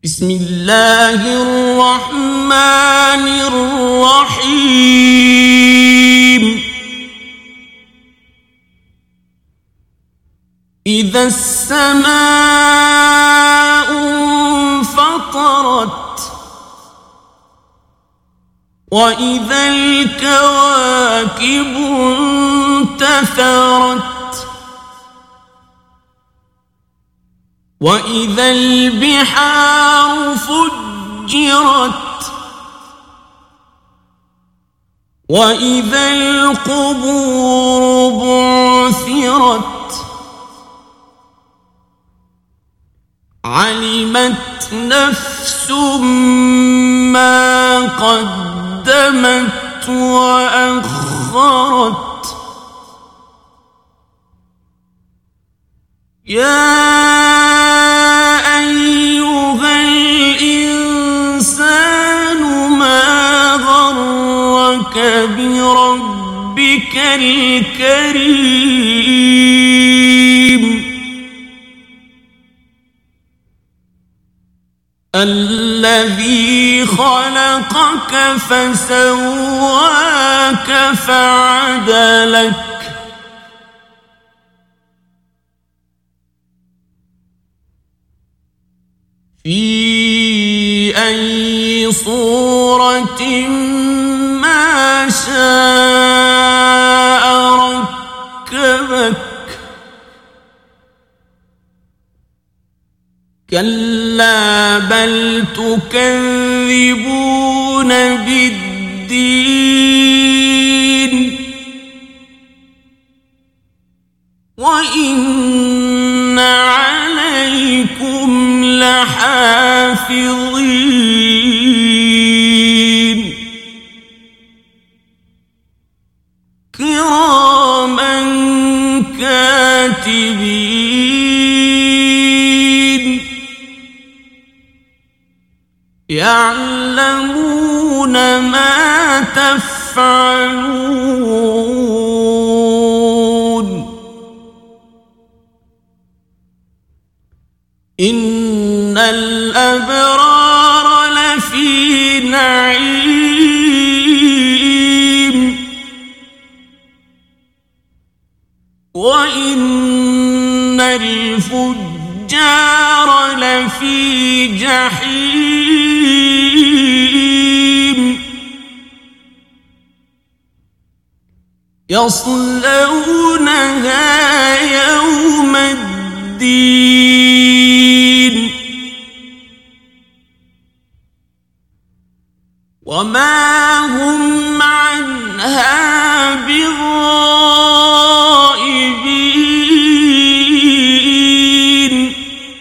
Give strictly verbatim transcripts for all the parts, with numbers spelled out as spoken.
بسم الله الرحمن الرحيم إذا السماء انفطرت وإذا الكواكب انتثرت وإذا البحار فجرت وإذا القبور بعثرت علمت نفس ما قدمت وأخرت يا أيها الإنسان ما غرك بربك الكريم الذي خلقك فسواك فعدلك في أي صورة ما شاء ركبك كلا بل تكذبون بالدين وإن عليكم لحافظين كراما كاتبين يعلمون ما تفعلون إن الأبرار لفي نعيم وإن الفجار لفي جحيم يصلونها يوم الدين وما هم عنها بغائبين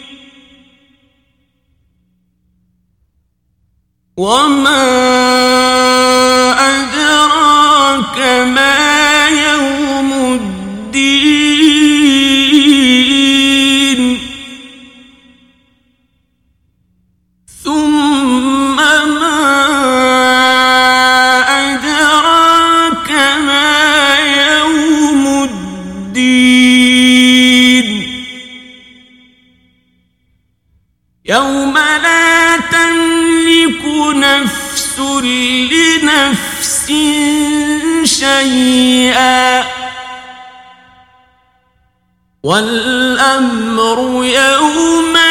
وما أدراك ما يوم الدين ثم ما أدراك ما يوم الدين يوم لا تملك نفس لنفس شيئا والأمر يوم